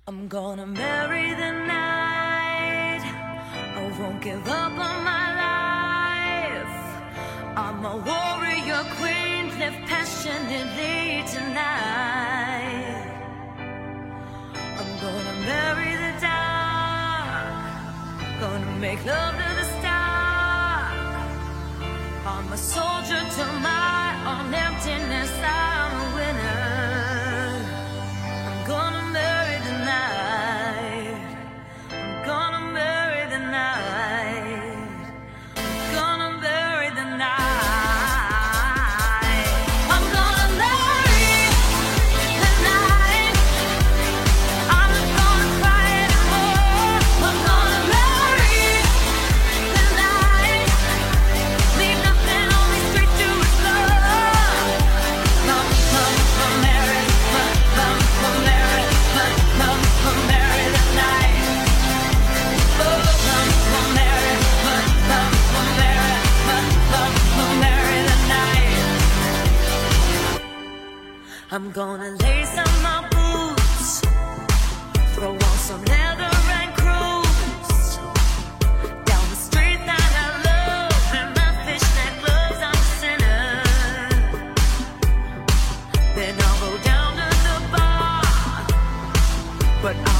I'm gonna marry the night. I won't give up on my life. I'm a warrior queen, live passionately tonight. I'm gonna marry the dark. Gonna make love to the stars. I'm a soldier to my own emptiness. I'm a winner. I'm gonna marry the night. I'm gonna marry the night. I'm gonna marry the night. I'm gonna marry the night. I'm not gonna cry anymore. I'm gonna marry the night. Leave nothing on me, straight to his love. Marry the night. Oh, marry the night. I'm gonna lace up my boots, throw on some leather and cruise down the street that I love. In my fishnet gloves, I'm a sinner. Then I'll go down to the bar, but